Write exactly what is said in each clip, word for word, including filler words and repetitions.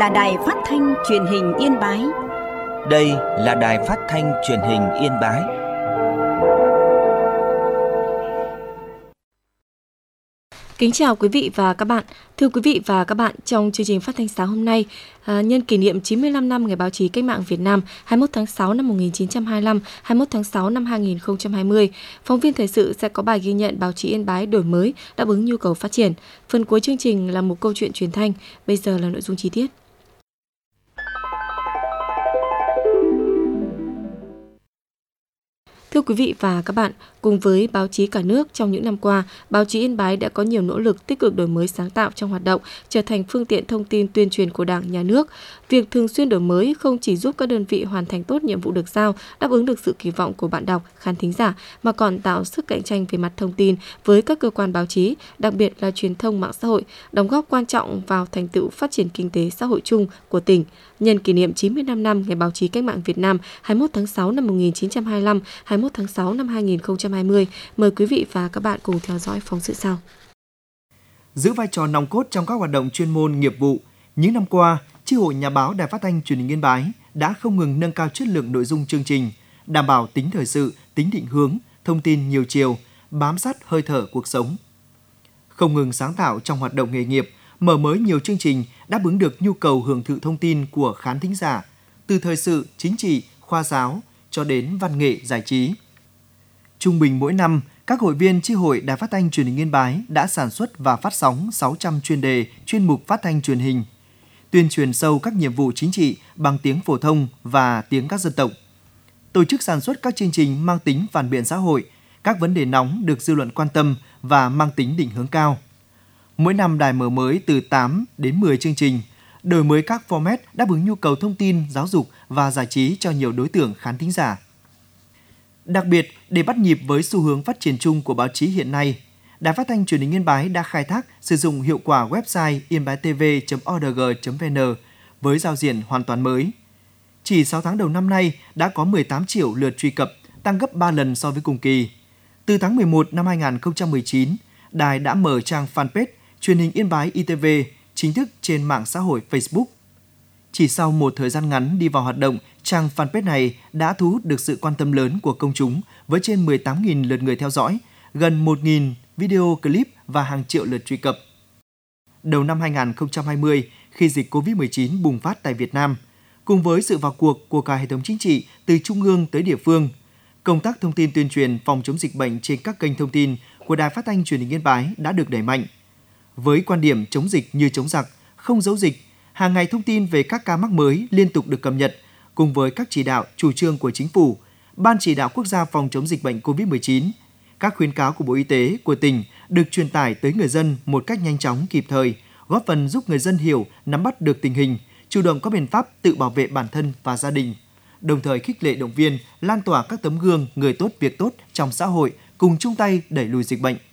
là Đài Phát thanh Truyền hình Yên Bái. Đây là Đài Phát thanh Truyền hình Yên Bái. Kính chào quý vị và các bạn. Thưa quý vị và các bạn, trong chương trình phát thanh sáng hôm nay, à, nhân kỷ niệm chín mươi lăm năm Ngày Báo chí Cách mạng Việt Nam hai mươi mốt tháng sáu năm một nghìn chín trăm hai mươi lăm, hai mươi mốt tháng sáu năm hai nghìn không trăm hai mươi, phóng viên thời sự sẽ có bài ghi nhận báo chí Yên Bái đổi mới, đáp ứng nhu cầu phát triển. Phần cuối chương trình là một câu chuyện truyền thanh. Bây giờ là nội dung chi tiết. Thưa quý vị và các bạn, cùng với báo chí cả nước trong những năm qua, báo chí Yên Bái đã có nhiều nỗ lực tích cực đổi mới sáng tạo trong hoạt động, trở thành phương tiện thông tin tuyên truyền của Đảng, Nhà nước. Việc thường xuyên đổi mới không chỉ giúp các đơn vị hoàn thành tốt nhiệm vụ được giao, đáp ứng được sự kỳ vọng của bạn đọc, khán thính giả, mà còn tạo sức cạnh tranh về mặt thông tin với các cơ quan báo chí, đặc biệt là truyền thông mạng xã hội, đóng góp quan trọng vào thành tựu phát triển kinh tế xã hội chung của tỉnh. Nhân kỷ niệm chín mươi lăm năm Ngày Báo chí Cách mạng Việt Nam hai mươi mốt tháng sáu năm một nghìn chín trăm hai mươi lăm, hai mươi mốt tháng sáu năm hai nghìn không trăm hai mươi, mời quý vị và các bạn cùng theo dõi phóng sự sau. Giữ vai trò nòng cốt trong các hoạt động chuyên môn nghiệp vụ, những năm qua, Chi hội Nhà báo Đài Phát thanh Truyền hình Yên Bái đã không ngừng nâng cao chất lượng nội dung chương trình, đảm bảo tính thời sự, tính định hướng, thông tin nhiều chiều, bám sát hơi thở cuộc sống. Không ngừng sáng tạo trong hoạt động nghề nghiệp, mở mới nhiều chương trình đáp ứng được nhu cầu hưởng thụ thông tin của khán thính giả, từ thời sự, chính trị, khoa giáo cho đến văn nghệ giải trí. Trung bình mỗi năm, các hội viên Chi hội Đài Phát thanh Truyền hình Yên Bái đã sản xuất và phát sóng sáu trăm chuyên đề, chuyên mục phát thanh truyền hình, tuyên truyền sâu các nhiệm vụ chính trị bằng tiếng phổ thông và tiếng các dân tộc. Tổ chức sản xuất các chương trình mang tính phản biện xã hội, các vấn đề nóng được dư luận quan tâm và mang tính định hướng cao. Mỗi năm đài mở mới từ tám đến mười chương trình, đổi mới các format đáp ứng nhu cầu thông tin, giáo dục và giải trí cho nhiều đối tượng khán thính giả. Đặc biệt, để bắt nhịp với xu hướng phát triển chung của báo chí hiện nay, Đài Phát thanh Truyền hình Yên Bái đã khai thác sử dụng hiệu quả website yên-bái-tv chấm o r g chấm v n với giao diện hoàn toàn mới. Chỉ sáu tháng đầu năm nay đã có mười tám triệu lượt truy cập, tăng gấp ba lần so với cùng kỳ. Từ tháng mười một năm hai nghìn không trăm mười chín, đài đã mở trang fanpage Truyền hình Yên Bái i tê vê chính thức trên mạng xã hội Facebook. Chỉ sau một thời gian ngắn đi vào hoạt động, trang fanpage này đã thu hút được sự quan tâm lớn của công chúng với trên mười tám nghìn lượt người theo dõi, gần một nghìn video clip và hàng triệu lượt truy cập. Đầu năm hai nghìn không trăm hai mươi, khi dịch cô vít mười chín bùng phát tại Việt Nam, cùng với sự vào cuộc của cả hệ thống chính trị từ trung ương tới địa phương, công tác thông tin tuyên truyền phòng chống dịch bệnh trên các kênh thông tin của Đài Phát thanh Truyền hình Yên Bái đã được đẩy mạnh. Với quan điểm chống dịch như chống giặc, không giấu dịch, hàng ngày thông tin về các ca mắc mới liên tục được cập nhật, cùng với các chỉ đạo, chủ trương của Chính phủ, Ban Chỉ đạo Quốc gia phòng chống dịch bệnh cô vít mười chín, các khuyến cáo của Bộ Y tế, của tỉnh được truyền tải tới người dân một cách nhanh chóng, kịp thời, góp phần giúp người dân hiểu, nắm bắt được tình hình, chủ động có biện pháp tự bảo vệ bản thân và gia đình, đồng thời khích lệ động viên, lan tỏa các tấm gương người tốt việc tốt trong xã hội, cùng chung tay đẩy lùi dịch bệnh.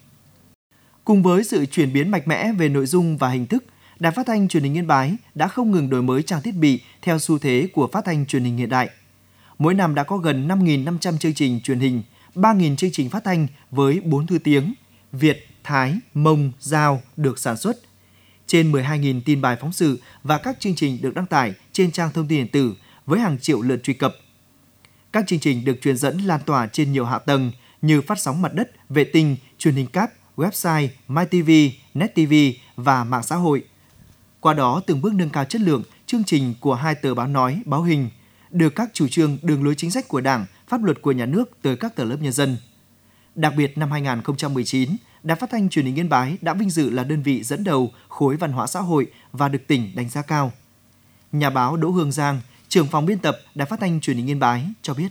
Cùng với sự chuyển biến mạnh mẽ về nội dung và hình thức, Đài Phát thanh Truyền hình Yên Bái đã không ngừng đổi mới trang thiết bị theo xu thế của phát thanh truyền hình hiện đại. Mỗi năm đã có gần năm nghìn năm trăm chương trình truyền hình, ba nghìn chương trình phát thanh với bốn thứ tiếng Việt, Thái, Mông, Dao được sản xuất. Trên mười hai nghìn tin bài phóng sự và các chương trình được đăng tải trên trang thông tin điện tử với hàng triệu lượt truy cập. Các chương trình được truyền dẫn lan tỏa trên nhiều hạ tầng như phát sóng mặt đất, vệ tinh, truyền hình cáp, website, MyTV, NetTV và mạng xã hội. Qua đó từng bước nâng cao chất lượng chương trình của hai tờ báo nói, báo hình, đưa các chủ trương, đường lối chính sách của Đảng, pháp luật của nhà nước tới các tầng lớp nhân dân. Đặc biệt năm hai nghìn không trăm mười chín, Đài Phát thanh Truyền hình Yên Bái đã vinh dự là đơn vị dẫn đầu khối văn hóa xã hội và được tỉnh đánh giá cao. Nhà báo Đỗ Hương Giang, trưởng phòng biên tập Đài Phát thanh Truyền hình Yên Bái cho biết.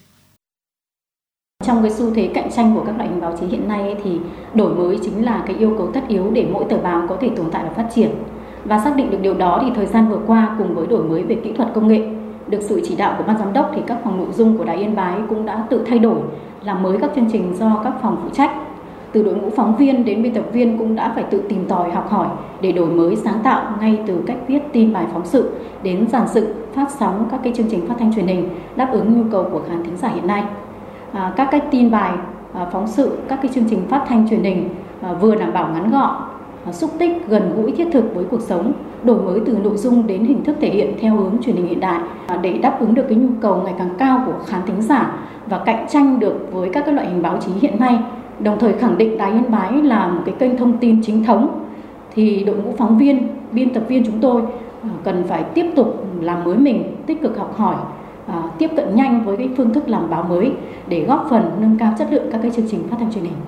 Trong cái xu thế cạnh tranh của các loại hình báo chí hiện nay thì đổi mới chính là cái yêu cầu tất yếu để mỗi tờ báo có thể tồn tại và phát triển. Và xác định được điều đó thì thời gian vừa qua cùng với đổi mới về kỹ thuật công nghệ, được sự chỉ đạo của ban giám đốc thì các phòng nội dung của Đài Yên Bái cũng đã tự thay đổi, làm mới các chương trình do các phòng phụ trách. Từ đội ngũ phóng viên đến biên tập viên cũng đã phải tự tìm tòi học hỏi để đổi mới sáng tạo ngay từ cách viết tin bài phóng sự đến dàn dựng, phát sóng các cái chương trình phát thanh truyền hình đáp ứng nhu cầu của khán thính giả hiện nay. À, các cách tin bài, à, phóng sự, các cái chương trình phát thanh truyền hình à, vừa đảm bảo ngắn gọn, xúc tích, gần gũi, thiết thực với cuộc sống, đổi mới từ nội dung đến hình thức thể hiện theo hướng truyền hình hiện đại để đáp ứng được cái nhu cầu ngày càng cao của khán thính giả và cạnh tranh được với các cái loại hình báo chí hiện nay. Đồng thời khẳng định Đài Yên Bái là một cái kênh thông tin chính thống, thì đội ngũ phóng viên, biên tập viên chúng tôi cần phải tiếp tục làm mới mình, tích cực học hỏi, tiếp cận nhanh với cái phương thức làm báo mới để góp phần nâng cao chất lượng các cái chương trình phát thanh truyền hình.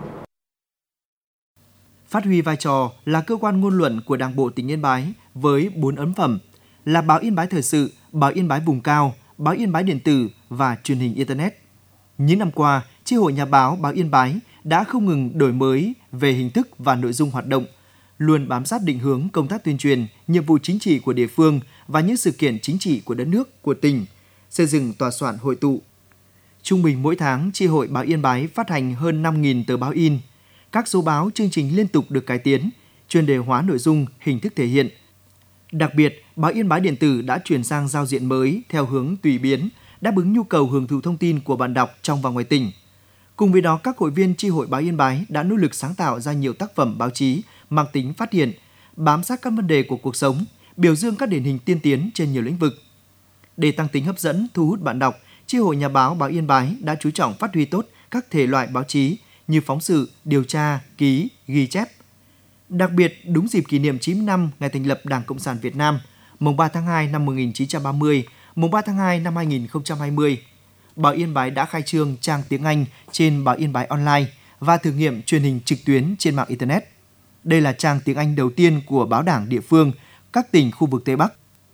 Phát huy vai trò là cơ quan ngôn luận của Đảng bộ tỉnh Yên Bái với bốn ấn phẩm là báo Yên Bái thời sự, báo Yên Bái vùng cao, báo Yên Bái điện tử và truyền hình Internet. Những năm qua, Chi hội Nhà báo báo Yên Bái đã không ngừng đổi mới về hình thức và nội dung hoạt động, luôn bám sát định hướng công tác tuyên truyền, nhiệm vụ chính trị của địa phương và những sự kiện chính trị của đất nước, của tỉnh, xây dựng tòa soạn hội tụ. Trung bình mỗi tháng, Chi hội báo Yên Bái phát hành hơn năm nghìn tờ báo in. Các số báo, chương trình liên tục được cải tiến, chuyên đề hóa nội dung, hình thức thể hiện. Đặc biệt, báo Yên Bái điện tử đã chuyển sang giao diện mới theo hướng tùy biến, đáp ứng nhu cầu hưởng thụ thông tin của bạn đọc trong và ngoài tỉnh. Cùng với đó, các hội viên Chi hội báo Yên Bái đã nỗ lực sáng tạo ra nhiều tác phẩm báo chí mang tính phát hiện, bám sát các vấn đề của cuộc sống, biểu dương các điển hình tiên tiến trên nhiều lĩnh vực. Để tăng tính hấp dẫn, thu hút bạn đọc, Chi hội Nhà báo báo Yên Bái đã chú trọng phát huy tốt các thể loại báo chí như phóng sự, điều tra, ký, ghi chép. Đặc biệt, đúng dịp kỷ niệm chín mươi năm ngày thành lập Đảng Cộng sản Việt Nam, mùng ba tháng hai năm một nghìn chín trăm ba mươi, mùng ba tháng hai năm hai nghìn không trăm hai mươi, báo Yên Bái đã khai trương trang tiếng Anh trên báo Yên Bái Online và thử nghiệm truyền hình trực tuyến trên mạng Internet. Đây là trang tiếng Anh đầu tiên của báo đảng địa phương, các tỉnh khu vực Tây Bắc.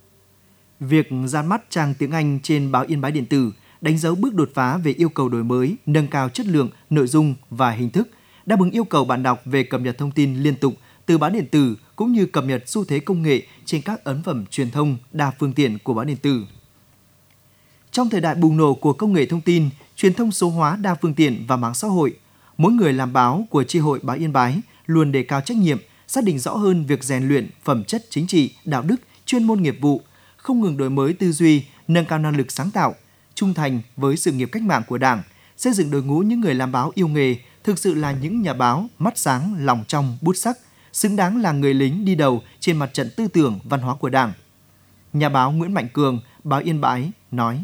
Việc ra mắt trang tiếng Anh trên báo Yên Bái điện tử đánh dấu bước đột phá về yêu cầu đổi mới, nâng cao chất lượng, nội dung và hình thức, đáp ứng yêu cầu bạn đọc về cập nhật thông tin liên tục từ báo điện tử cũng như cập nhật xu thế công nghệ trên các ấn phẩm truyền thông đa phương tiện của báo điện tử. Trong thời đại bùng nổ của công nghệ thông tin, truyền thông số hóa đa phương tiện và mạng xã hội, mỗi người làm báo của Chi hội báo Yên Bái luôn đề cao trách nhiệm, xác định rõ hơn việc rèn luyện phẩm chất chính trị, đạo đức, chuyên môn nghiệp vụ, không ngừng đổi mới tư duy, nâng cao năng lực sáng tạo, trung thành với sự nghiệp cách mạng của Đảng, xây dựng đội ngũ những người làm báo yêu nghề, thực sự là những nhà báo mắt sáng, lòng trong, bút sắc, xứng đáng là người lính đi đầu trên mặt trận tư tưởng, văn hóa của Đảng. Nhà báo Nguyễn Mạnh Cường, báo Yên Bái nói: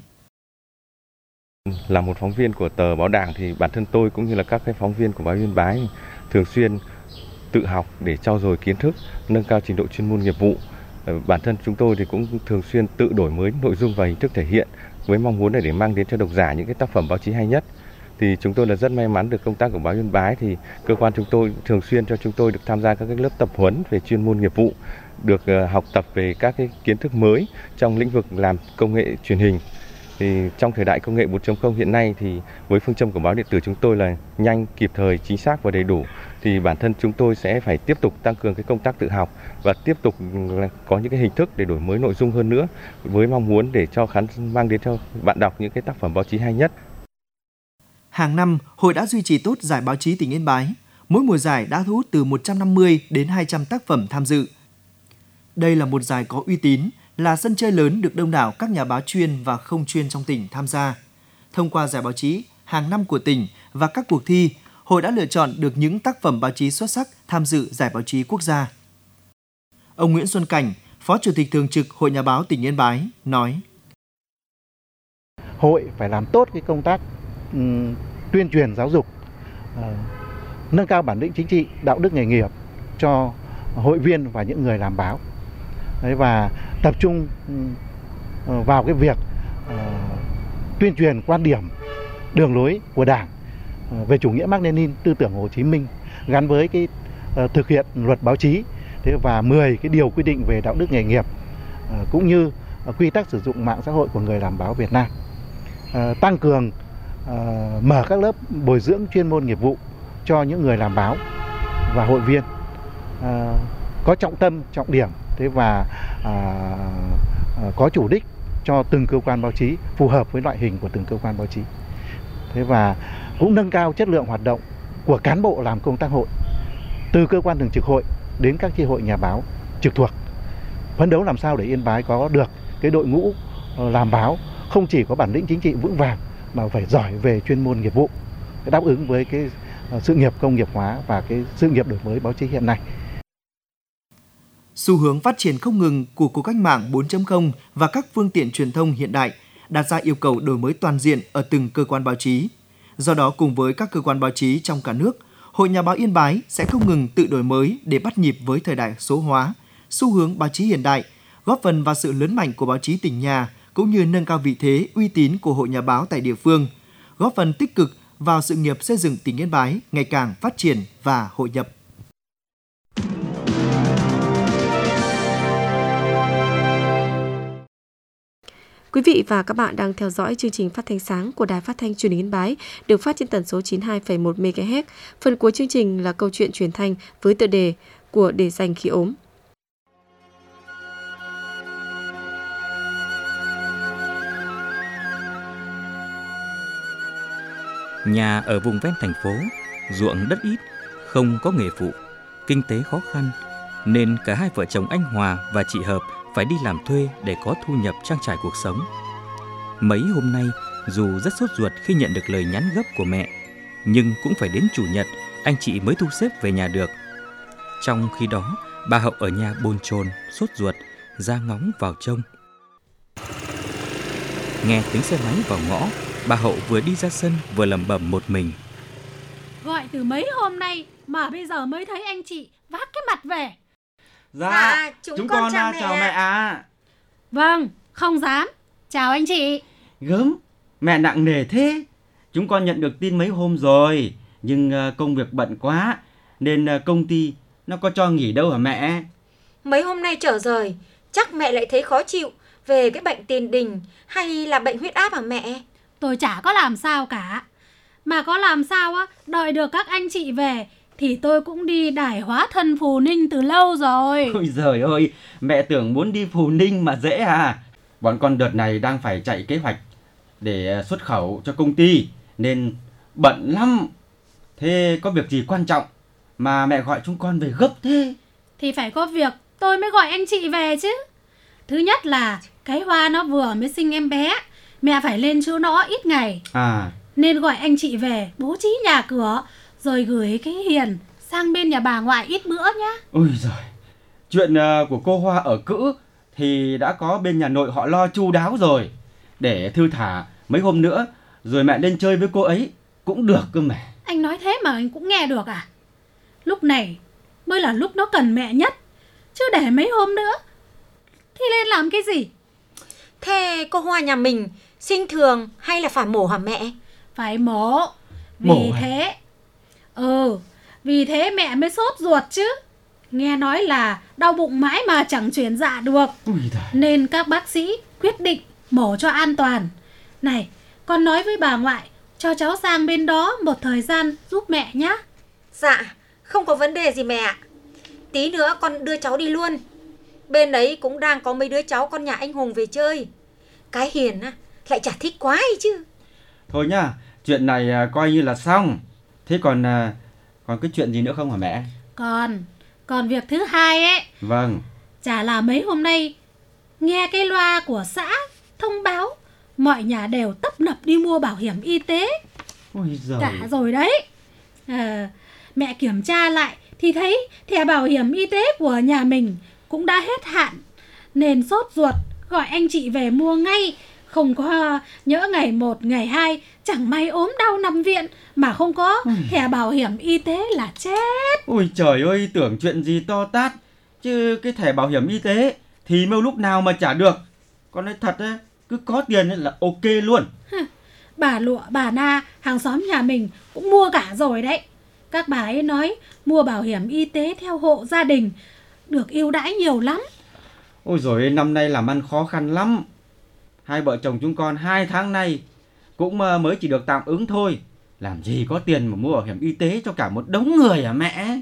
Là một phóng viên của tờ báo Đảng thì bản thân tôi cũng như là các cái phóng viên của báo Yên Bái thường xuyên tự học để trau dồi kiến thức, nâng cao trình độ chuyên môn nghiệp vụ. Bản thân chúng tôi thì cũng thường xuyên tự đổi mới nội dung và hình thức thể hiện với mong muốn để mang đến cho độc giả những cái tác phẩm báo chí hay nhất. Thì chúng tôi là rất may mắn được công tác của báo Yên Bái thì cơ quan chúng tôi thường xuyên cho chúng tôi được tham gia các cái lớp tập huấn về chuyên môn nghiệp vụ, được học tập về các cái kiến thức mới trong lĩnh vực làm công nghệ truyền hình. Thì trong thời đại công nghệ bốn chấm không hiện nay thì với phương châm của báo điện tử chúng tôi là nhanh, kịp thời, chính xác và đầy đủ, thì bản thân chúng tôi sẽ phải tiếp tục tăng cường cái công tác tự học và tiếp tục có những cái hình thức để đổi mới nội dung hơn nữa với mong muốn để cho khán mang đến cho bạn đọc những cái tác phẩm báo chí hay nhất. Hàng năm, hội đã duy trì tốt giải báo chí tỉnh Yên Bái. Mỗi mùa giải đã thu hút từ một trăm năm mươi đến hai trăm tác phẩm tham dự. Đây là một giải có uy tín, là sân chơi lớn được đông đảo các nhà báo chuyên và không chuyên trong tỉnh tham gia. Thông qua giải báo chí hàng năm của tỉnh và các cuộc thi, hội đã lựa chọn được những tác phẩm báo chí xuất sắc tham dự giải báo chí quốc gia. Ông Nguyễn Xuân Cảnh, Phó Chủ tịch Thường trực Hội Nhà báo tỉnh Yên Bái, nói: Hội phải làm tốt cái công tác um, tuyên truyền giáo dục, uh, nâng cao bản lĩnh chính trị, đạo đức nghề nghiệp cho hội viên và những người làm báo. Đấy, và tập trung uh, vào cái việc uh, tuyên truyền quan điểm, đường lối của Đảng uh, về chủ nghĩa Mác Lênin, tư tưởng Hồ Chí Minh gắn với cái uh, thực hiện luật báo chí, thế và mười cái điều quy định về đạo đức nghề nghiệp uh, cũng như uh, quy tắc sử dụng mạng xã hội của người làm báo Việt Nam. Uh, tăng cường uh, mở các lớp bồi dưỡng chuyên môn nghiệp vụ cho những người làm báo và hội viên uh, có trọng tâm, trọng điểm, thế và uh, uh, có chủ đích cho từng cơ quan báo chí phù hợp với loại hình của từng cơ quan báo chí. Thế và cũng nâng cao chất lượng hoạt động của cán bộ làm công tác hội, từ cơ quan thường trực hội đến các chi hội nhà báo trực thuộc. Phấn đấu làm sao để Yên Bái có được cái đội ngũ làm báo không chỉ có bản lĩnh chính trị vững vàng mà phải giỏi về chuyên môn nghiệp vụ, đáp ứng với cái sự nghiệp công nghiệp hóa và cái sự nghiệp đổi mới báo chí hiện nay. Xu hướng phát triển không ngừng của cuộc cách mạng bốn chấm không và các phương tiện truyền thông hiện đại đặt ra yêu cầu đổi mới toàn diện ở từng cơ quan báo chí. Do đó, cùng với các cơ quan báo chí trong cả nước, Hội Nhà báo Yên Bái sẽ không ngừng tự đổi mới để bắt nhịp với thời đại số hóa, xu hướng báo chí hiện đại, góp phần vào sự lớn mạnh của báo chí tỉnh nhà, cũng như nâng cao vị thế, uy tín của Hội Nhà báo tại địa phương, góp phần tích cực vào sự nghiệp xây dựng tỉnh Yên Bái ngày càng phát triển và hội nhập. Quý vị và các bạn đang theo dõi chương trình phát thanh sáng của Đài Phát thanh Truyền hình Yên Bái, được phát trên tần số chín mươi hai phẩy một mê ga héc. Phần cuối chương trình là câu chuyện truyền thanh với tựa đề Của để dành khi ốm. Nhà ở vùng ven thành phố, ruộng đất ít, không có nghề phụ, kinh tế khó khăn, nên cả hai vợ chồng anh Hòa và chị Hợp phải đi làm thuê để có thu nhập trang trải cuộc sống. Mấy hôm nay, dù rất sốt ruột khi nhận được lời nhắn gấp của mẹ, nhưng cũng phải đến Chủ nhật anh chị mới thu xếp về nhà được. Trong khi đó, bà Hậu ở nhà bồn chồn, sốt ruột, ra ngóng vào trông. Nghe tiếng xe máy vào ngõ, bà Hậu vừa đi ra sân vừa lẩm bẩm một mình. Gọi từ mấy hôm nay mà bây giờ mới thấy anh chị vác cái mặt về. Dạ, dạ chúng, chúng con, con chào, chào mẹ ạ. À. Vâng, không dám. Chào anh chị. Gớm, mẹ nặng nề thế. Chúng con nhận được tin mấy hôm rồi, nhưng công việc bận quá nên công ty nó có cho nghỉ đâu hả mẹ? Mấy hôm nay trở rời, chắc mẹ lại thấy khó chịu về cái bệnh tiền đình hay là bệnh huyết áp hả mẹ? Tôi chả có làm sao cả. Mà có làm sao á, đợi được các anh chị về thì tôi cũng đi đài hóa thân Phù Ninh từ lâu rồi. Ôi giời ơi, mẹ tưởng muốn đi Phù Ninh mà dễ à. Bọn con đợt này đang phải chạy kế hoạch để xuất khẩu cho công ty nên bận lắm. Thế có việc gì quan trọng mà mẹ gọi chúng con về gấp thế? Thì phải có việc tôi mới gọi anh chị về chứ. Thứ nhất là cái Hoa nó vừa mới sinh em bé, mẹ phải lên chỗ nó ít ngày. À. Nên gọi anh chị về bố trí nhà cửa, rồi gửi cái Hiền sang bên nhà bà ngoại ít bữa nhá. Ôi giời, chuyện uh, của cô Hoa ở cữ thì đã có bên nhà nội họ lo chu đáo rồi. Để thư thả mấy hôm nữa rồi mẹ lên chơi với cô ấy cũng được cơ mà. Anh nói thế mà anh cũng nghe được à? Lúc này mới là lúc nó cần mẹ nhất, chứ để mấy hôm nữa thì lên làm cái gì? Thế cô Hoa nhà mình sinh thường hay là phải mổ hả mẹ? Phải mổ. Vì Mổ thế Ừ Vì thế mẹ mới sốt ruột chứ. Nghe nói là đau bụng mãi mà chẳng chuyển dạ được. Nên các bác sĩ quyết định mổ cho an toàn. Này, con nói với bà ngoại cho cháu sang bên đó một thời gian giúp mẹ nhé. Dạ, không có vấn đề gì mẹ ạ. Tí nữa con đưa cháu đi luôn. Bên ấy cũng đang có mấy đứa cháu con nhà anh Hùng về chơi. Cái Hiền á lại chả thích quá ấy chứ. Thôi nhá, chuyện này coi như là xong. Thế còn còn cái chuyện gì nữa không hả mẹ? Còn Còn việc thứ hai ấy. Vâng. Chả là mấy hôm nay nghe cái loa của xã thông báo mọi nhà đều tấp nập đi mua bảo hiểm y tế. Ôi giời. Cả rồi đấy. à, Mẹ kiểm tra lại thì thấy thẻ bảo hiểm y tế của nhà mình cũng đã hết hạn, nên sốt ruột gọi anh chị về mua ngay. Không có nhỡ ngày một, ngày hai chẳng may ốm đau nằm viện mà không có Ôi. thẻ bảo hiểm y tế là chết. Ôi trời ơi, tưởng chuyện gì to tát, chứ cái thẻ bảo hiểm y tế thì mêu lúc nào mà trả được. Con nói thật ấy, cứ có tiền là ok luôn. Bà Lụa, bà Na, hàng xóm nhà mình cũng mua cả rồi đấy. Các bà ấy nói mua bảo hiểm y tế theo hộ gia đình được ưu đãi nhiều lắm. Ôi rồi năm nay làm ăn khó khăn lắm. Hai vợ chồng chúng con hai tháng nay cũng mới chỉ được tạm ứng thôi. Làm gì có tiền mà mua bảo hiểm y tế cho cả một đống người hả mẹ?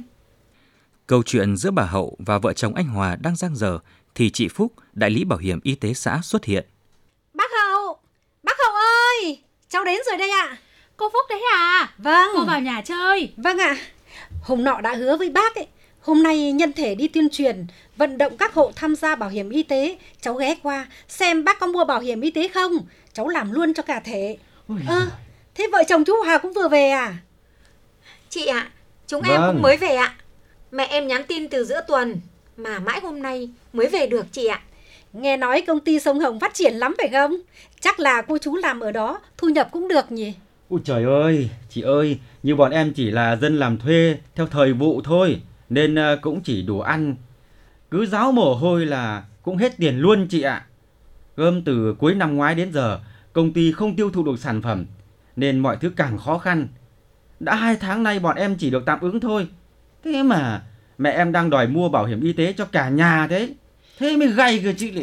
Câu chuyện giữa bà Hậu và vợ chồng anh Hòa đang dang dở thì chị Phúc, đại lý bảo hiểm y tế xã xuất hiện. Bác Hậu, bác Hậu ơi, cháu đến rồi đây ạ. À. Cô Phúc đấy à? Vâng. Cô vào nhà chơi. Vâng ạ. À. Hôm nọ đã hứa với bác ấy, hôm nay nhân thể đi tuyên truyền, vận động các hộ tham gia bảo hiểm y tế. Cháu ghé qua xem bác có mua bảo hiểm y tế không. Cháu làm luôn cho cả thể. Ơ, à, thế vợ chồng chú Hòa cũng vừa về à? Chị ạ, à, chúng vâng. em cũng mới về ạ. Mẹ em nhắn tin từ giữa tuần, mà mãi hôm nay mới về được chị ạ. Nghe nói công ty Sông Hồng phát triển lắm phải không? Chắc là cô chú làm ở đó thu nhập cũng được nhỉ? Ôi trời ơi, chị ơi, như bọn em chỉ là dân làm thuê theo thời vụ thôi, nên cũng chỉ đủ ăn. Cứ ráo mồ hôi là cũng hết tiền luôn chị ạ. Gom từ cuối năm ngoái đến giờ, công ty không tiêu thụ được sản phẩm, nên mọi thứ càng khó khăn. Đã hai tháng nay bọn em chỉ được tạm ứng thôi. Thế mà mẹ em đang đòi mua bảo hiểm y tế cho cả nhà thế. Thế mới gay cơ chị.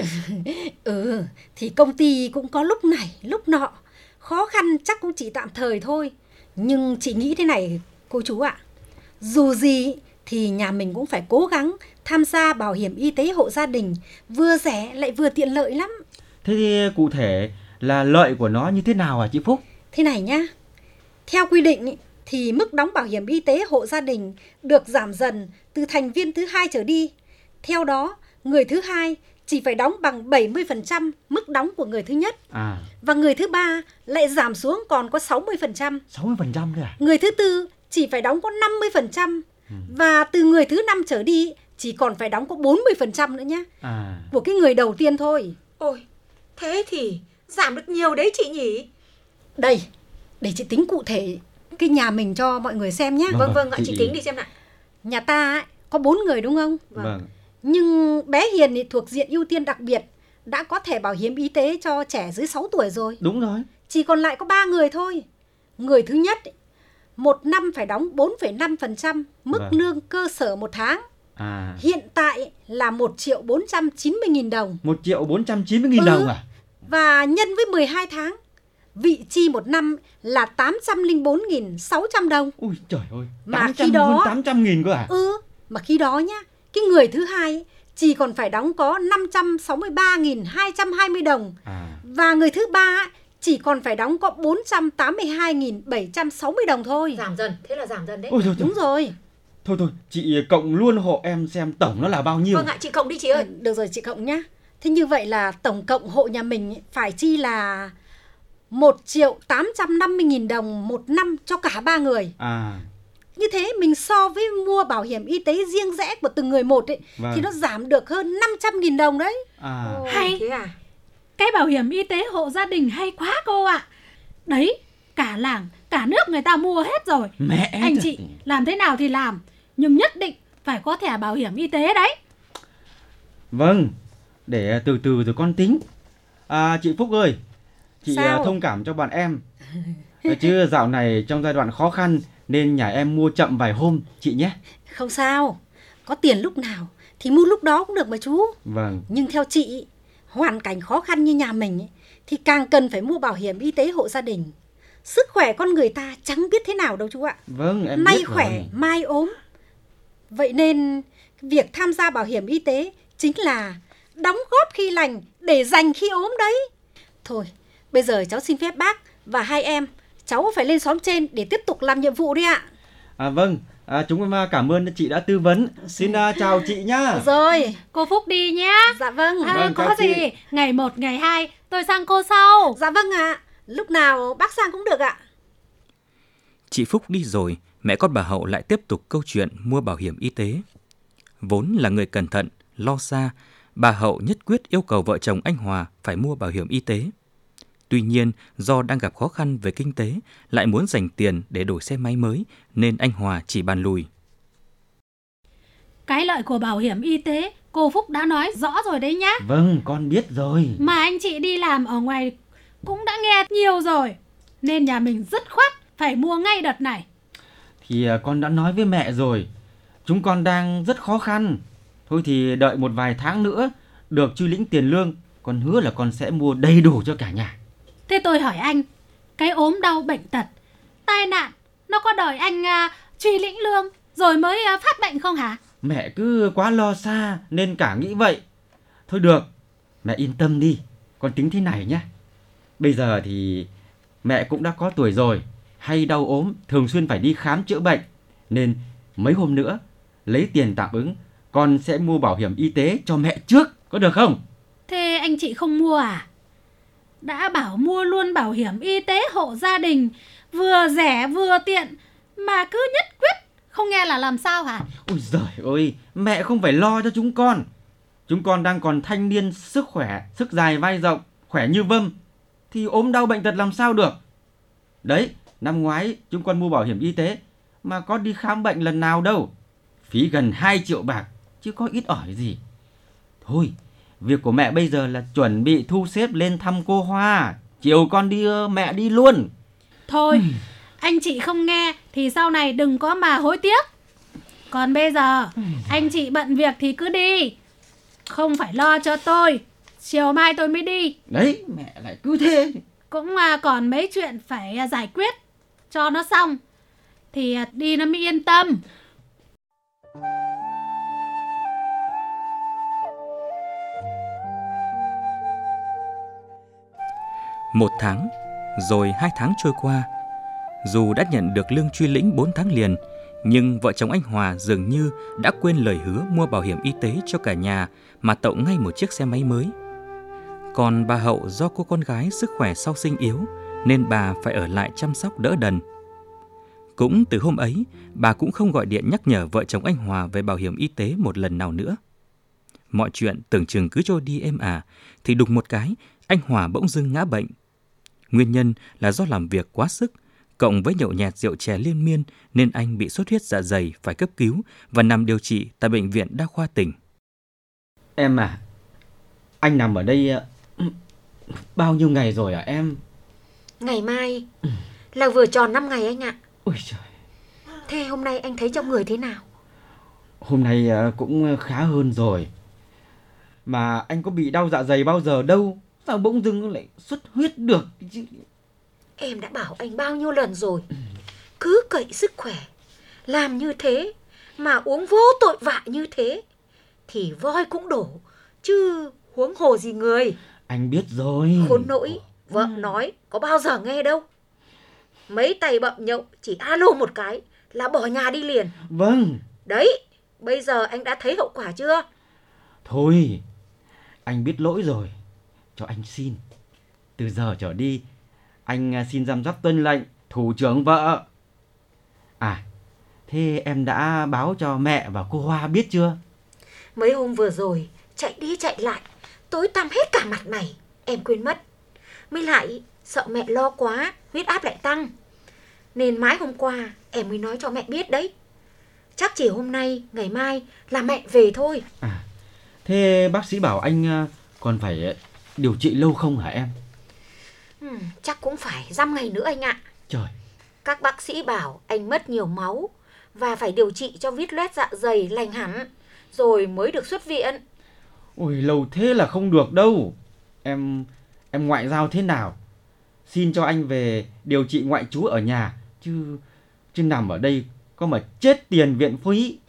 Ừ, thì công ty cũng có lúc này, lúc nọ. Khó khăn chắc cũng chỉ tạm thời thôi. Nhưng chị nghĩ thế này cô chú ạ. Dù gì thì nhà mình cũng phải cố gắng tham gia bảo hiểm y tế hộ gia đình, vừa rẻ lại vừa tiện lợi lắm. Thế thì cụ thể là lợi của nó như thế nào hả chị Phúc? Thế này nhá. Theo quy định thì mức đóng bảo hiểm y tế hộ gia đình được giảm dần từ thành viên thứ hai trở đi. Theo đó, người thứ hai chỉ phải đóng bằng bảy mươi phần trăm mức đóng của người thứ nhất. À. Và người thứ ba lại giảm xuống còn có sáu mươi phần trăm. sáu mươi phần trăm thôi à? Người thứ tư chỉ phải đóng có năm mươi phần trăm. Ừ. Và từ người thứ năm trở đi chỉ còn phải đóng có bốn mươi phần trăm nữa nhé. À. Của cái người đầu tiên thôi. Ôi, thế thì giảm được nhiều đấy chị nhỉ? Đây, để chị tính cụ thể cái nhà mình cho mọi người xem nhé. Vâng, vâng, vâng ạ, chị... chị tính đi xem nào. Nhà ta ấy, có bốn người đúng không? Vâng. vâng. Nhưng bé Hiền thì thuộc diện ưu tiên đặc biệt, đã có thẻ bảo hiểm y tế cho trẻ dưới sáu tuổi rồi. Đúng rồi. Chỉ còn lại có ba người thôi. Người thứ nhất, một năm phải đóng bốn phẩy năm phần trăm mức vâng. lương cơ sở một tháng. À. Hiện tại là một triệu bốn trăm chín mươi nghìn đồng. một triệu bốn trăm chín mươi nghìn ừ. đồng à? Và nhân với mười hai tháng, vị chi một năm là tám trăm lẻ bốn nghìn sáu trăm đồng. Ui trời ơi, mà khi đó hơn tám trăm nghìn cơ à? Ừ, mà khi đó nhá, cái người thứ hai chỉ còn phải đóng có năm trăm sáu mươi ba nghìn hai trăm hai mươi đồng. À. Và người thứ ba chỉ còn phải đóng có bốn trăm tám mươi hai nghìn bảy trăm sáu mươi đồng thôi. Giảm dần, thế là giảm dần đấy. Ôi, thôi, đúng thôi. rồi. Thôi thôi, chị cộng luôn hộ em xem tổng nó là bao nhiêu. Vâng ạ, chị cộng đi chị ơi. À, được rồi, chị cộng nhá. Thế như vậy là tổng cộng hộ nhà mình phải chi là một triệu tám trăm năm mươi nghìn đồng một năm cho cả ba người. À. Như thế mình so với mua bảo hiểm y tế riêng rẽ của từng người một ấy, vâng. thì nó giảm được hơn năm trăm nghìn đồng đấy. À. Ồ, hay thế à? Cái bảo hiểm y tế hộ gia đình hay quá cô ạ. À. Đấy, cả làng, cả nước người ta mua hết rồi. Mẹ anh thật. Chị làm thế nào thì làm, nhưng nhất định phải có thẻ bảo hiểm y tế đấy. Vâng, để từ từ rồi con tính. À, chị Phúc ơi, chị Sao? thông cảm cho bọn em. Chứ dạo này trong giai đoạn khó khăn nên nhà em mua chậm vài hôm chị nhé. Không sao, có tiền lúc nào thì mua lúc đó cũng được mà chú. Vâng. Nhưng theo chị, hoàn cảnh khó khăn như nhà mình ấy, thì càng cần phải mua bảo hiểm y tế hộ gia đình. Sức khỏe con người ta chẳng biết thế nào đâu chú ạ. Vâng, em Nay biết khỏe, rồi. mai ốm. Vậy nên việc tham gia bảo hiểm y tế chính là đóng góp khi lành để dành khi ốm đấy. Thôi, bây giờ cháu xin phép bác và hai em, cháu phải lên xóm trên để tiếp tục làm nhiệm vụ đi ạ. À vâng, à, chúng em cảm ơn chị đã tư vấn. Xin uh, chào chị nhá. Rồi, cô Phúc đi nhá. Dạ vâng. À, vâng có gì, chị. Ngày một, ngày hai, tôi sang cô sau. Dạ vâng ạ, à. Lúc nào bác sang cũng được ạ. Chị Phúc đi rồi, mẹ con bà Hậu lại tiếp tục câu chuyện mua bảo hiểm y tế. Vốn là người cẩn thận, lo xa, bà Hậu nhất quyết yêu cầu vợ chồng anh Hòa phải mua bảo hiểm y tế. Tuy nhiên, do đang gặp khó khăn về kinh tế, lại muốn dành tiền để đổi xe máy mới, nên anh Hòa chỉ bàn lùi. Cái lợi của bảo hiểm y tế, cô Phúc đã nói rõ rồi đấy nhá. Vâng, con biết rồi. Mà anh chị đi làm ở ngoài cũng đã nghe nhiều rồi, nên nhà mình dứt khoát phải mua ngay đợt này. Thì con đã nói với mẹ rồi, chúng con đang rất khó khăn. Thôi thì đợi một vài tháng nữa, được Chu lĩnh tiền lương, con hứa là con sẽ mua đầy đủ cho cả nhà. Thế tôi hỏi anh, cái ốm đau bệnh tật, tai nạn, nó có đòi anh uh, truy lĩnh lương rồi mới uh, phát bệnh không hả? Mẹ cứ quá lo xa nên cả nghĩ vậy. Thôi được, mẹ yên tâm đi, con tính thế này nhé. Bây giờ thì mẹ cũng đã có tuổi rồi, hay đau ốm, thường xuyên phải đi khám chữa bệnh. Nên mấy hôm nữa, lấy tiền tạm ứng, con sẽ mua bảo hiểm y tế cho mẹ trước, có được không? Thế anh chị không mua à? Đã bảo mua luôn bảo hiểm y tế hộ gia đình, vừa rẻ vừa tiện, mà cứ nhất quyết không nghe là làm sao hả? Ôi giời ơi, mẹ không phải lo cho chúng con. Chúng con đang còn thanh niên, sức khỏe, sức dài vai rộng, khỏe như vâm, thì ốm đau bệnh tật làm sao được. Đấy, năm ngoái chúng con mua bảo hiểm y tế mà có đi khám bệnh lần nào đâu. Phí gần hai triệu bạc, chứ có ít ỏi gì. Thôi, việc của mẹ bây giờ là chuẩn bị thu xếp lên thăm cô Hoa. Chiều con đi, mẹ đi luôn. Thôi, anh chị không nghe thì sau này đừng có mà hối tiếc. Còn bây giờ, anh chị bận việc thì cứ đi. Không phải lo cho tôi. Chiều mai tôi mới đi. Đấy, mẹ lại cứ thế. Cũng còn mấy chuyện phải giải quyết cho nó xong thì đi nó mới yên tâm. Một tháng, rồi hai tháng trôi qua. Dù đã nhận được lương truy lĩnh bốn tháng liền, nhưng vợ chồng anh Hòa dường như đã quên lời hứa mua bảo hiểm y tế cho cả nhà mà tậu ngay một chiếc xe máy mới. Còn bà Hậu do cô con gái sức khỏe sau sinh yếu nên bà phải ở lại chăm sóc đỡ đần. Cũng từ hôm ấy, bà cũng không gọi điện nhắc nhở vợ chồng anh Hòa về bảo hiểm y tế một lần nào nữa. Mọi chuyện tưởng chừng cứ trôi đi êm ả, thì đùng một cái, anh Hòa bỗng dưng ngã bệnh. Nguyên nhân là do làm việc quá sức, cộng với nhậu nhẹt rượu chè liên miên nên anh bị xuất huyết dạ dày phải cấp cứu và nằm điều trị tại Bệnh viện Đa khoa tỉnh. Em à, anh nằm ở đây bao nhiêu ngày rồi à em? Ngày mai là vừa tròn năm ngày anh ạ. Ôi trời. Thế hôm nay anh thấy trong người thế nào? Hôm nay cũng khá hơn rồi. Mà anh có bị đau dạ dày bao giờ đâu, sao bỗng dưng lại xuất huyết được chứ? Em đã bảo anh bao nhiêu lần rồi, cứ cậy sức khỏe, làm như thế mà uống vô tội vạ như thế thì voi cũng đổ, chứ huống hồ gì người. Anh biết rồi. Khốn nỗi, vợ nói có bao giờ nghe đâu. Mấy tay bậm nhậu chỉ alo một cái là bỏ nhà đi liền. Vâng. Đấy, bây giờ anh đã thấy hậu quả chưa? Thôi, anh biết lỗi rồi, cho anh xin. Từ giờ trở đi, anh xin giam giáp tuân lệnh thủ trưởng vợ. À, thế em đã báo cho mẹ và cô Hoa biết chưa? Mấy hôm vừa rồi, chạy đi chạy lại, tối tăm hết cả mặt này, em quên mất. Mới lại, sợ mẹ lo quá, huyết áp lại tăng. Nên mãi hôm qua, em mới nói cho mẹ biết đấy. Chắc chỉ hôm nay, ngày mai là mẹ về thôi. À, thế bác sĩ bảo anh còn phải điều trị lâu không hả em? Ừ, chắc cũng phải dăm ngày nữa anh ạ. Trời. Các bác sĩ bảo anh mất nhiều máu và phải điều trị cho vít loét dạ dày lành hẳn, rồi mới được xuất viện. Ôi, lâu thế là không được đâu. Em em ngoại giao thế nào? Xin cho anh về điều trị ngoại trú ở nhà, chứ chứ nằm ở đây có mà chết tiền viện phí.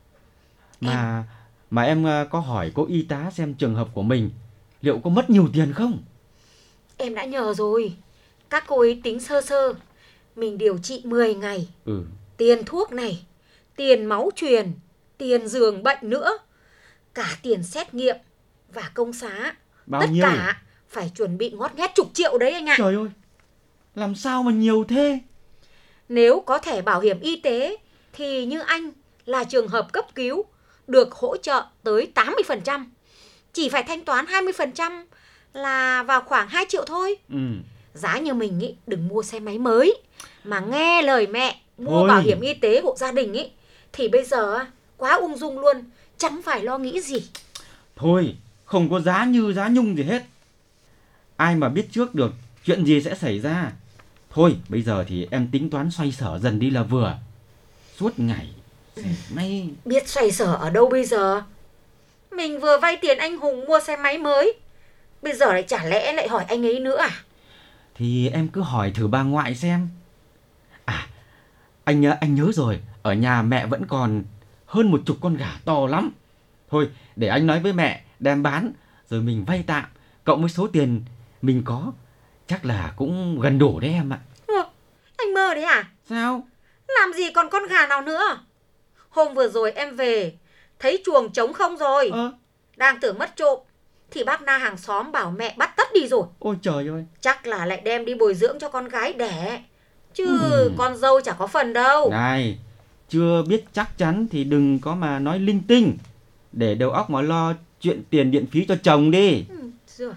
Mà em... mà em có hỏi cô y tá xem trường hợp của mình liệu có mất nhiều tiền không? Em đã nhờ rồi. Các cô ấy tính sơ sơ, mình điều trị mười ngày. Ừ. Tiền thuốc này, tiền máu truyền, tiền giường bệnh nữa, cả tiền xét nghiệm và công xá. Bao tất nhiêu? cả phải chuẩn bị ngót nghét chục triệu đấy anh ạ. Trời ơi, làm sao mà nhiều thế? Nếu có thẻ bảo hiểm y tế thì như anh là trường hợp cấp cứu, được hỗ trợ tới tám mươi phần trăm. Chỉ phải thanh toán hai mươi phần trăm là vào khoảng hai triệu thôi. Ừ. Giá như mình ý, đừng mua xe máy mới, mà nghe lời mẹ mua Thôi. bảo hiểm y tế hộ gia đình ý, thì bây giờ quá ung dung luôn, chẳng phải lo nghĩ gì. Thôi, không có giá như giá nhung gì hết. Ai mà biết trước được chuyện gì sẽ xảy ra. Thôi, bây giờ thì em tính toán xoay sở dần đi là vừa. Suốt ngày may... Biết xoay sở ở đâu bây giờ? Mình vừa vay tiền anh Hùng mua xe máy mới, bây giờ lại chả lẽ lại hỏi anh ấy nữa à? Thì em cứ hỏi thử bà ngoại xem. À, anh anh nhớ rồi, ở nhà mẹ vẫn còn hơn một chục con gà to lắm. Thôi, để anh nói với mẹ đem bán, rồi mình vay tạm, cộng với số tiền mình có, chắc là cũng gần đủ đấy em ạ. Ủa, anh mơ đấy à? Sao? Làm gì còn con gà nào nữa? Hôm vừa rồi em về, thấy chuồng trống không rồi. Ờ. Đang tưởng mất trộm, thì bác Na hàng xóm bảo mẹ bắt tất đi rồi. Ôi trời ơi. Chắc là lại đem đi bồi dưỡng cho con gái đẻ, chứ ừ. con dâu chả có phần đâu. Này, chưa biết chắc chắn thì đừng có mà nói linh tinh. Để đầu óc mà lo chuyện tiền điện phí cho chồng đi. Ừ, rồi.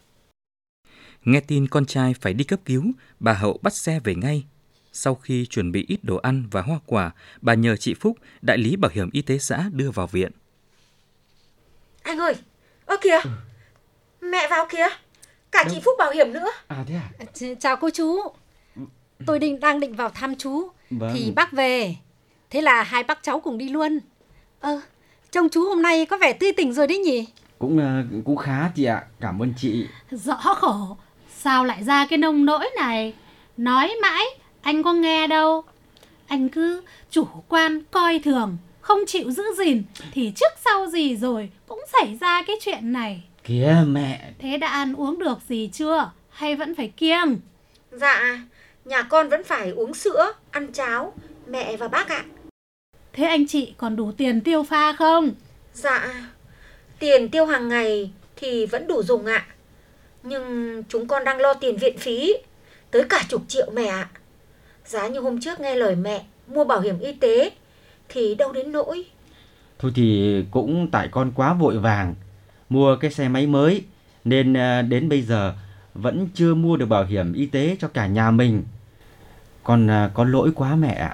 Nghe tin con trai phải đi cấp cứu, bà Hậu bắt xe về ngay. Sau khi chuẩn bị ít đồ ăn và hoa quả, bà nhờ chị Phúc, đại lý bảo hiểm y tế xã đưa vào viện. Anh ơi, ơ kìa, ừ. Mẹ vào kìa, cả Đâu? Chị Phúc bảo hiểm nữa. À thế à? Chào cô chú, tôi định đang định vào thăm chú, vâng. Thì bác về, thế là hai bác cháu cùng đi luôn. Ơ, à, trông chú hôm nay có vẻ tươi tỉnh rồi đấy nhỉ? Cũng cũng khá chị ạ, cảm ơn chị. Rõ khổ, sao lại ra cái nông nỗi này? Nói mãi, anh có nghe đâu. Anh cứ chủ quan, coi thường, không chịu giữ gìn, thì trước sau gì rồi cũng xảy ra cái chuyện này. Kìa mẹ. Thế đã ăn uống được gì chưa? Hay vẫn phải kiêng? Dạ, nhà con vẫn phải uống sữa, ăn cháo, mẹ và bác ạ. Thế anh chị còn đủ tiền tiêu pha không? Dạ, tiền tiêu hàng ngày thì vẫn đủ dùng ạ. Nhưng chúng con đang lo tiền viện phí, tới cả chục triệu mẹ ạ. Giá như hôm trước nghe lời mẹ mua bảo hiểm y tế thì đâu đến nỗi. Thôi thì cũng tại con quá vội vàng mua cái xe máy mới, nên đến bây giờ vẫn chưa mua được bảo hiểm y tế cho cả nhà mình. Con có lỗi quá mẹ ạ.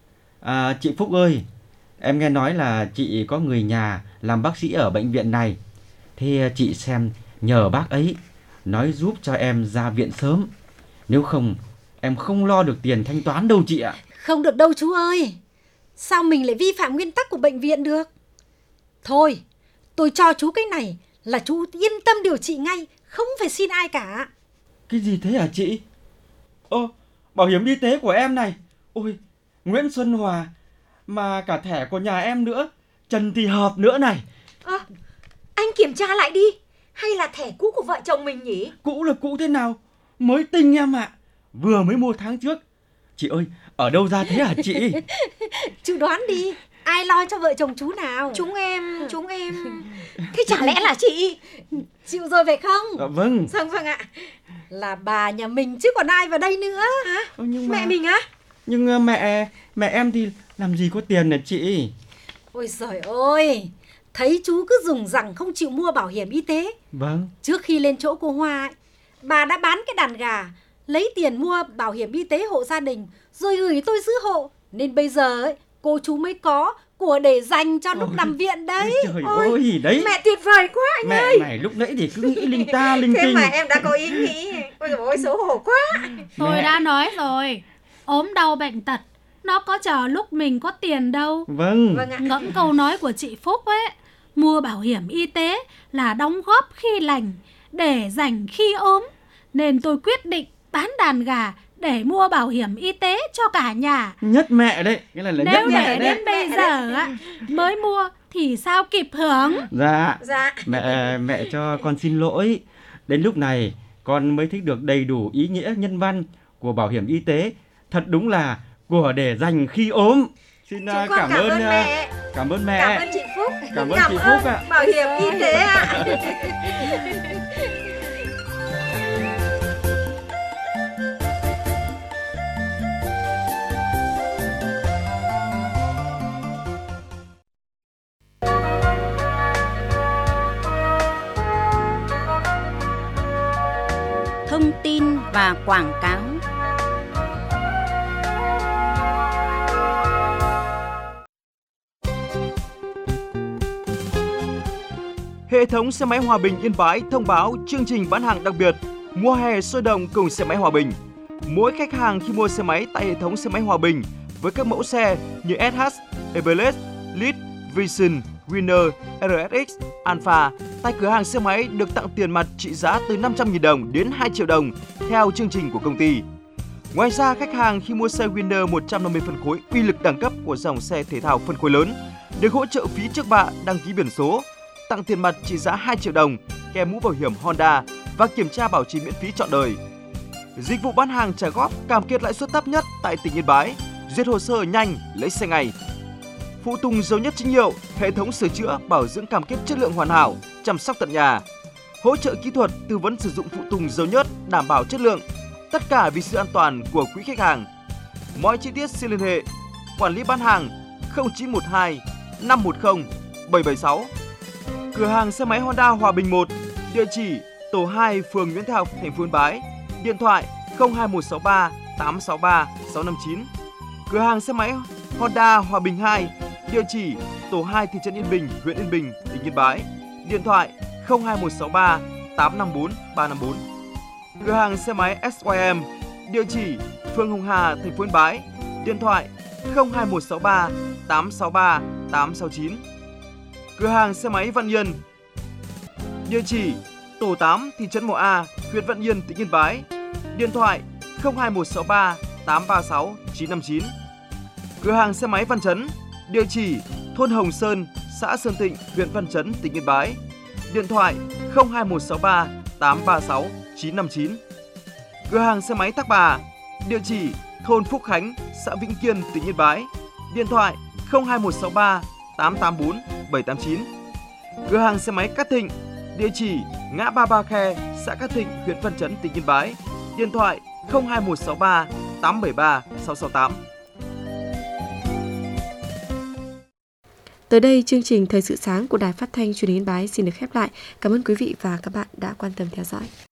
À, chị Phúc ơi, em nghe nói là chị có người nhà làm bác sĩ ở bệnh viện này. Thế chị xem nhờ bác ấy nói giúp cho em ra viện sớm. Nếu không em không lo được tiền thanh toán đâu chị ạ. Không được đâu chú ơi. Sao mình lại vi phạm nguyên tắc của bệnh viện được? Thôi, tôi cho chú cái này là chú yên tâm điều trị ngay, không phải xin ai cả. Cái gì thế hả chị? Ơ, bảo hiểm y tế của em này. Ôi, Nguyễn Xuân Hòa, mà cả thẻ của nhà em nữa, Trần Thị Hợp nữa này. À, anh kiểm tra lại đi. Hay là thẻ cũ của vợ chồng mình nhỉ? Cũ là cũ thế nào? Mới tinh em ạ. À. Vừa mới mua tháng trước. Chị ơi, ở đâu ra thế hả chị? Chú đoán đi, ai lo cho vợ chồng chú nào? Chúng em, chúng em. Thế chả lẽ là chị? Chịu rồi phải không? À, vâng. Vâng, vâng ạ. Là bà nhà mình chứ còn ai vào đây nữa. Hả? Ơ, nhưng mà... Mẹ mình á? Nhưng uh, mẹ, mẹ em thì làm gì có tiền hả chị? Ôi giời ơi, thấy chú cứ dùng rằng không chịu mua bảo hiểm y tế. Vâng. Trước khi lên chỗ cô Hoa ấy, bà đã bán cái đàn gà, lấy tiền mua bảo hiểm y tế hộ gia đình, rồi gửi tôi giữ hộ. Nên bây giờ ấy, cô chú mới có của để dành cho lúc ôi, nằm viện đấy. Trời ôi, ôi đấy. Mẹ tuyệt vời quá anh mẹ ơi. Mẹ này lúc nãy thì cứ nghĩ linh ta linh tinh. Thế mà em đã có ý nghĩ. Ôi dồi ôi, xấu hổ quá. Tôi mẹ. đã nói rồi, ốm đau bệnh tật nó có chờ lúc mình có tiền đâu. Vâng, vâng ạ. Ngẫm câu nói của chị Phúc ấy, mua bảo hiểm y tế là đóng góp khi lành, để dành khi ốm. Nên tôi quyết định bán đàn gà để mua bảo hiểm y tế cho cả nhà. Nhất mẹ đấy. Cái này là nếu nhất mẹ đấy. Nếu đến bây giờ á, mới mua thì sao kịp hưởng. Dạ, dạ. Mẹ, mẹ cho con xin lỗi. Đến lúc này con mới thích được đầy đủ ý nghĩa nhân văn của bảo hiểm y tế. Thật đúng là của để dành khi ốm. Xin uh, cảm, cảm ơn ơn mẹ. Cảm ơn mẹ. Cảm ơn chị Phúc. Cảm ơn cảm chị ơn Phúc ạ. Bảo hiểm y tế ạ. Thông tin và quảng cáo. Hệ thống xe máy Hòa Bình Yên Bái thông báo chương trình bán hàng đặc biệt mùa hè sôi động cùng xe máy Hòa Bình. Mỗi khách hàng khi mua xe máy tại hệ thống xe máy Hòa Bình với các mẫu xe như ét hát, Everest, Lead, Vision, Winner, rờ ét ích, Alpha tại cửa hàng xe máy được tặng tiền mặt trị giá từ năm trăm nghìn đồng đến hai triệu đồng theo chương trình của công ty. Ngoài ra, khách hàng khi mua xe Winner một trăm năm mươi phân khối uy lực đẳng cấp của dòng xe thể thao phân khối lớn được hỗ trợ phí trước bạ đăng ký biển số, tặng tiền mặt trị giá hai triệu đồng kèm mũ bảo hiểm Honda và kiểm tra bảo trì miễn phí trọn đời. Dịch vụ bán hàng trả góp cam kết lãi suất thấp nhất tại tỉnh Yên Bái, duyệt hồ sơ nhanh, lấy xe ngay. Phụ tùng giàu nhất chính hiệu, hệ thống sửa chữa, bảo dưỡng cam kết chất lượng hoàn hảo, chăm sóc tận nhà. Hỗ trợ kỹ thuật, tư vấn sử dụng phụ tùng giàu nhất, đảm bảo chất lượng. Tất cả vì sự an toàn của quý khách hàng. Mọi chi tiết xin liên hệ quản lý bán hàng không chín một hai năm một không bảy bảy sáu. Cửa hàng xe máy Honda Hòa Bình một, địa chỉ tổ hai, phường Nguyễn Thái Học, thành phố Yên Bái, điện thoại không hai một sáu ba tám sáu ba sáu năm chín. Cửa hàng xe máy Honda Hòa Bình hai, địa chỉ tổ hai, thị trấn Yên Bình, huyện Yên Bình, tỉnh Yên Bái, điện thoại không hai một sáu ba tám năm bốn ba năm bốn. Cửa hàng xe máy ét i em, địa chỉ phường Hồng Hà, thành phố Yên Bái, điện thoại không hai một sáu ba tám sáu ba tám sáu chín. Cửa hàng xe máy Văn Yên, địa chỉ tổ tám, thị trấn Mộ A, huyện Văn Yên, tỉnh Yên Bái, điện thoại không hai một sáu ba tám ba sáu chín năm chín. Cửa hàng xe máy Văn Chấn, địa chỉ thôn Hồng Sơn, xã Sơn Thịnh, huyện Văn Chấn, tỉnh Yên Bái, điện thoại không hai một sáu ba tám ba sáu chín năm chín. Cửa hàng xe máy Thác Bà, địa chỉ thôn Phúc Khánh, xã Vĩnh Kiên, tỉnh Yên Bái, điện thoại không hai một sáu ba tám tám bốn bảy tám chín. Cửa hàng xe máy Cát Thịnh, địa chỉ ngã ba Ba Khe, xã Cát Thịnh, huyện Văn Chấn, tỉnh Yên Bái, điện thoại không hai một sáu ba tám bảy ba sáu sáu tám. Tới đây, chương trình Thời sự sáng của Đài Phát thanh Truyền hình Yên Bái xin được khép lại. Cảm ơn quý vị và các bạn đã quan tâm theo dõi.